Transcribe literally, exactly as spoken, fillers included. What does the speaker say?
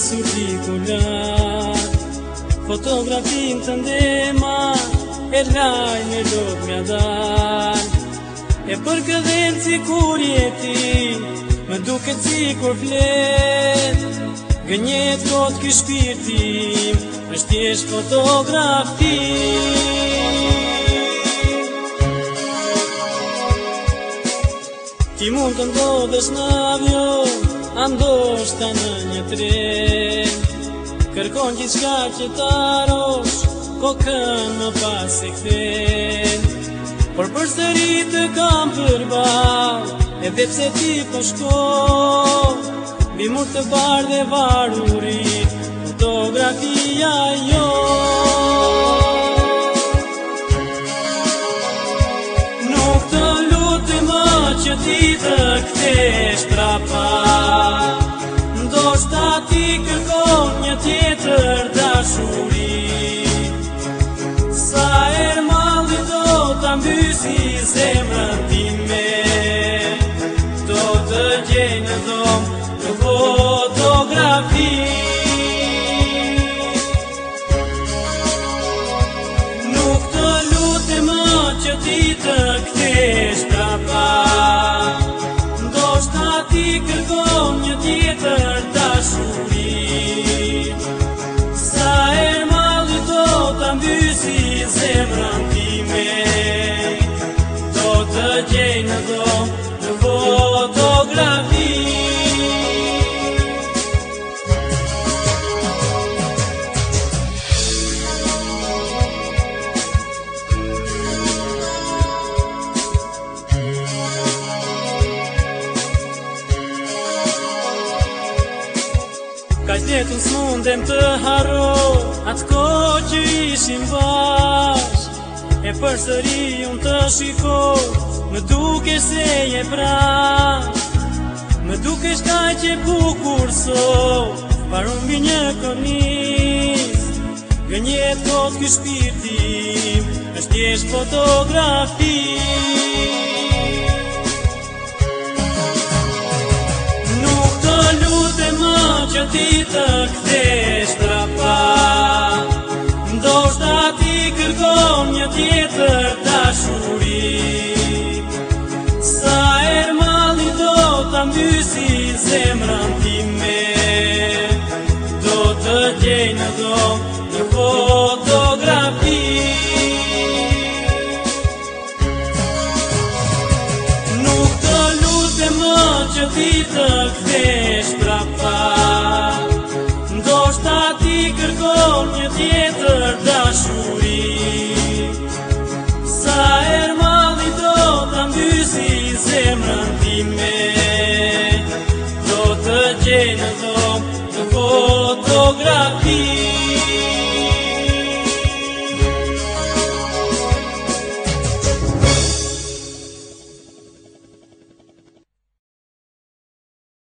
surtikular. Fotografin të ndema e lajnë e do t'mja dal. E për këdhen si kur jeti, më duket si kur flet. Gënjet kot ky shpirtim, është thjesht fotografi. Ti mund të ndodhesh në avion, andoshta në një tren. Kërkon gjithçka që t'arosh, kokën më pas e kthen. Por përsëri të kam përballë, edhe pse ti po shkon, mbi mur të bardhë dhe varurit, fotografia jo. Nuk të lutem më që ti të kthesh prapa, ndoshta ti kërkon një tjetër dashuri. Sa herë malli do ta mbysi zemrën time, do të gjej në dhomë të fotografi. Nuk të lutem më që ti të kthesh prapa, ndoshta ti kërkon një tjetër dashuri. Sa herë malli do ta mbysi zemrën time, do të gjej në dhomë të fotografi. Ka jetën s'mundem të harro, atë kohë që ishim bashk. E përsëri unë të shikoj, më duke se je pranë. Më duke kaq e bukur sot, parun mbi një kornizë. Gënjet kot ky shpirtim, është thjesht fotografi. Nuk të lutem më që ti të kthesh prapa, ndoshta ti kërkon një tjetër dashuri. Sa herë malli do ta mbysi zemrën time, do të gjej në dhomë të fotografi. Nuk të lutem më që ti të kthesh prapa, ndoshta ti kërkon një tjetër